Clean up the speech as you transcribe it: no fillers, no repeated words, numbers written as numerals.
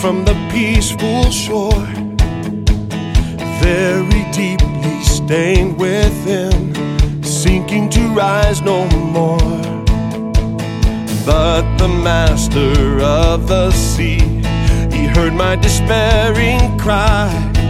from the peaceful shore, very deeply stained within, sinking to rise no more. But the master of the sea, he heard my despairing cry,